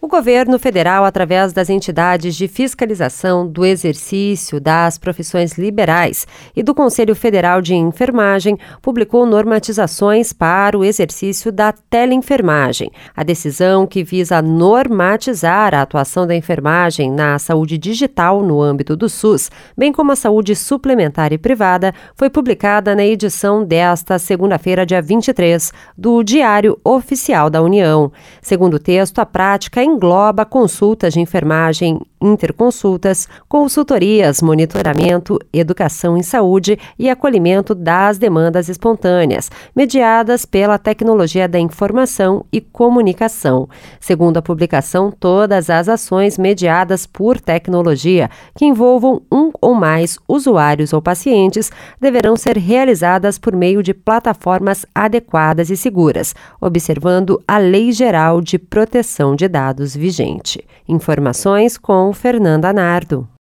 O governo federal, através das entidades de fiscalização do exercício das profissões liberais e do Conselho Federal de Enfermagem, publicou normatizações para o exercício da teleenfermagem. A decisão, que visa normatizar a atuação da enfermagem na saúde digital no âmbito do SUS, bem como a saúde suplementar e privada, foi publicada na edição desta segunda-feira, dia 23, do Diário Oficial da União. Segundo o texto, a prática engloba consultas de enfermagem, interconsultas, consultorias, monitoramento, educação em saúde e acolhimento das demandas espontâneas, mediadas pela tecnologia da informação e comunicação. Segundo a publicação, todas as ações mediadas por tecnologia que envolvam um ou mais usuários ou pacientes deverão ser realizadas por meio de plataformas adequadas e seguras, observando a Lei Geral de Proteção de Dados vigente. Informações com Fernanda Nardo.